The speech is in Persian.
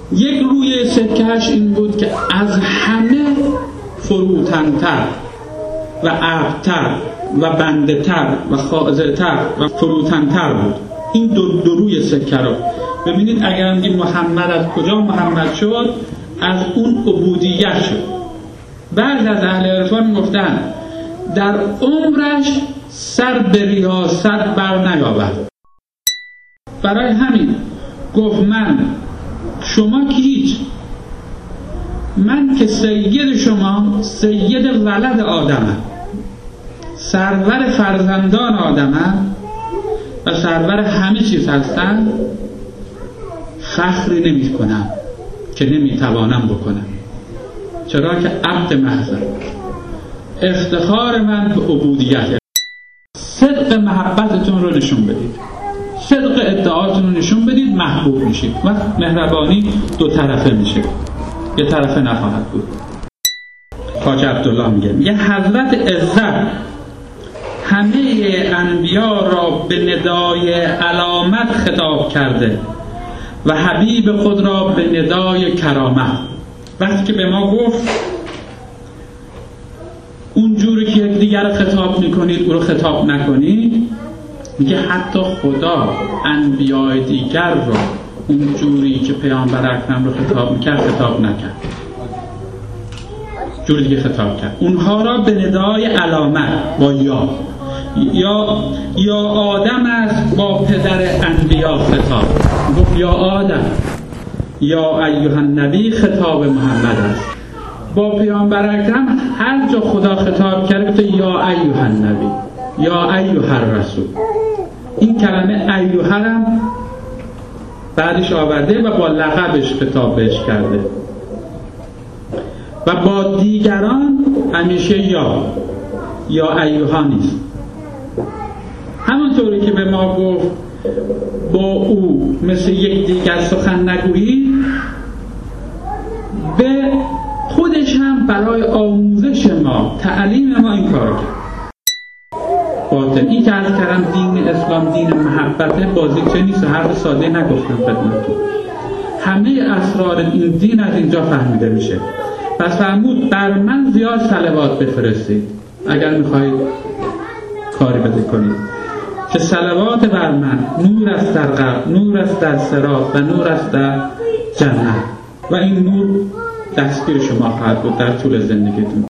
یک روی سکهش این بود که از همه فروتن‌تر و ابتر و بنده‌تر و خاضع‌تر و فروتن‌تر بود. این دو روی سکه رو ببینید. اگر میگیم محمد از کجا محمد شد، از اون عبودیت شد. بعضی از اهل عرفان گفتن در عمرش سر به ریاست بر نیاورد. برای همین گفت من شما کیچ، من که سید شما سید ولد آدمم، سرور فرزندان آدمم و سرور همه چیز هستم، فخری نمی کنم که نمی توانم بکنم، چرا که عبد محضم. افتخار من به عبودیت. صدق محبتتون رو نشون بدید، صدق ادعاتون رو نشون بدید، محبوب میشید و مهربانی دو طرفه میشه، یه طرفه نخواهد بود. خواجه عبدالله میگه حضرت عزت همه انبیا را به ندای علامت خطاب کرده و حبیب خود را به ندای کرامت. وقتی که به ما گفت اونجوری که یک دیگر خطاب میکنید او رو خطاب نکنید، میگه حتی خدا انبیاء دیگر رو اونجوری که پیامبر اکرم رو خطاب میکرد خطاب نکرد، جوری که خطاب کرد اونها را به ندای علامت با یا آدم است با پدر انبیا خطاب. گفت یا آدم، یا ایها النبی خطاب محمد است. با پیامبر اکرم هر جا خدا خطاب کرد گفت یا ایها النبی، یا ایها الرسول. این کلمه ایها هم بعدش آورده و با لقبش خطاب بهش کرده و با دیگران همیشه یا ایها نیست. همونطوری که به ما گفت با او مثل یک دیگر سخن نگویی، به خودش هم برای آموزش ما، تعلیم ما این کار کرد. باطن این که عرض کردم دین اسلام دین محبته، بازیچه نیست. حرف ساده نگفتم خدمتتون، همه اسرار این دین از اینجا فهمیده میشه. پس فرمود بر من زیاد صلوات بفرستید اگر میخواهید کاری بده کنید، که صلوات بر من نور است در قلب، نور است در صراط و نور است در جنت، و این نور دستگیر شما خواهد بود در طول زندگیتون.